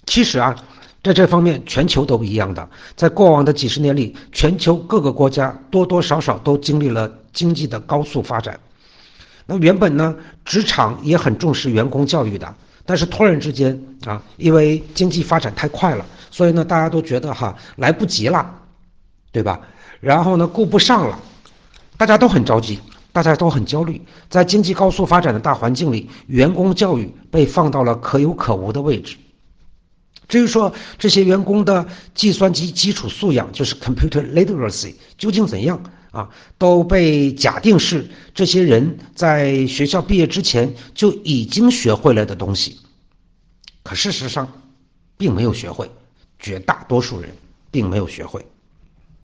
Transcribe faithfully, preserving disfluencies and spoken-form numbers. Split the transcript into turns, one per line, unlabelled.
其实啊，在这方面全球都一样的，在过往的几十年里，全球各个国家多多少少都经历了经济的高速发展。那原本呢，职场也很重视员工教育的，但是突然之间啊，因为经济发展太快了，所以呢，大家都觉得哈来不及了，对吧？然后呢，顾不上了，大家都很着急，大家都很焦虑。在经济高速发展的大环境里，员工教育被放到了可有可无的位置。至于说这些员工的计算机基础素养，就是 computer literacy 究竟怎样啊，都被假定是这些人在学校毕业之前就已经学会了的东西。可事实上并没有学会，绝大多数人并没有学会。